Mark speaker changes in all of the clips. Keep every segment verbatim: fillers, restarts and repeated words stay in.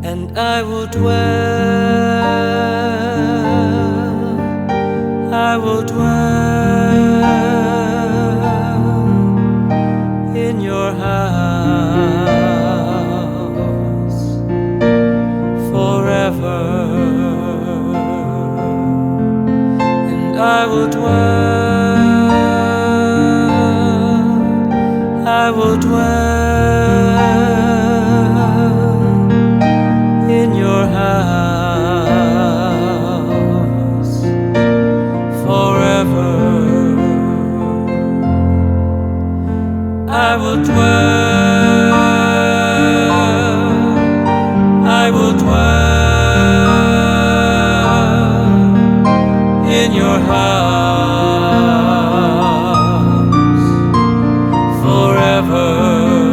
Speaker 1: and I will dwell, I will dwell in your house forever, and I will dwell, I will dwell in your house forever. I will dwell, I will dwell in your house forever.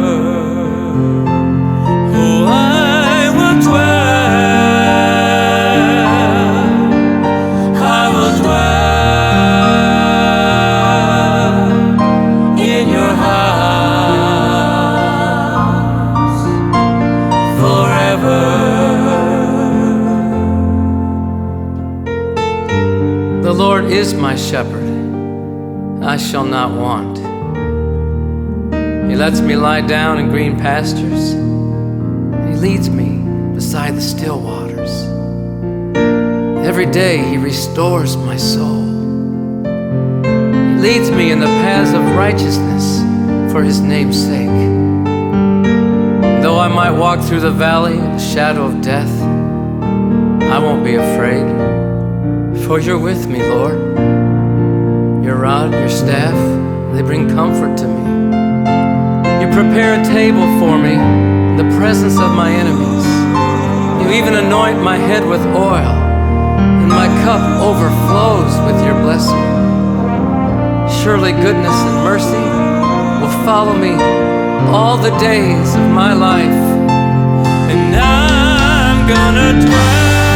Speaker 2: The Lord is my shepherd, I shall not want. He lets me lie down in green pastures. He leads me beside the still waters. Every day He restores my soul. He leads me in the paths of righteousness for His name's sake. Though I might walk through the valley of the shadow of death, I won't be afraid. For you're with me, Lord. Your rod, your staff, they bring comfort to me. You prepare a table for me in the presence of my enemies. You even anoint my head with oil, and my cup overflows with your blessing. Surely goodness and mercy will follow me all the days of my life,
Speaker 1: and I'm gonna dwell.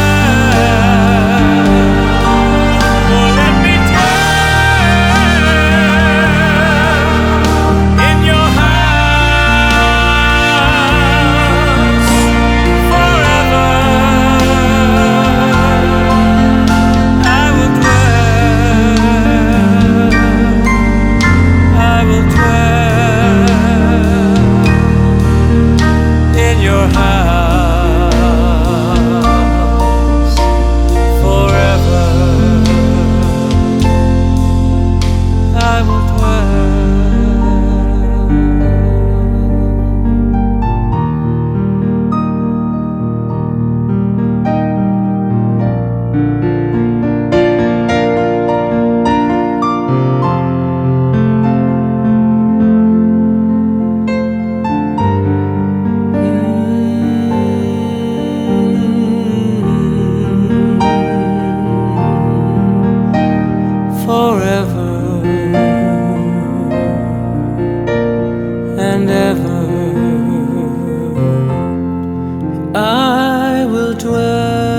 Speaker 1: Forever and ever I will dwell.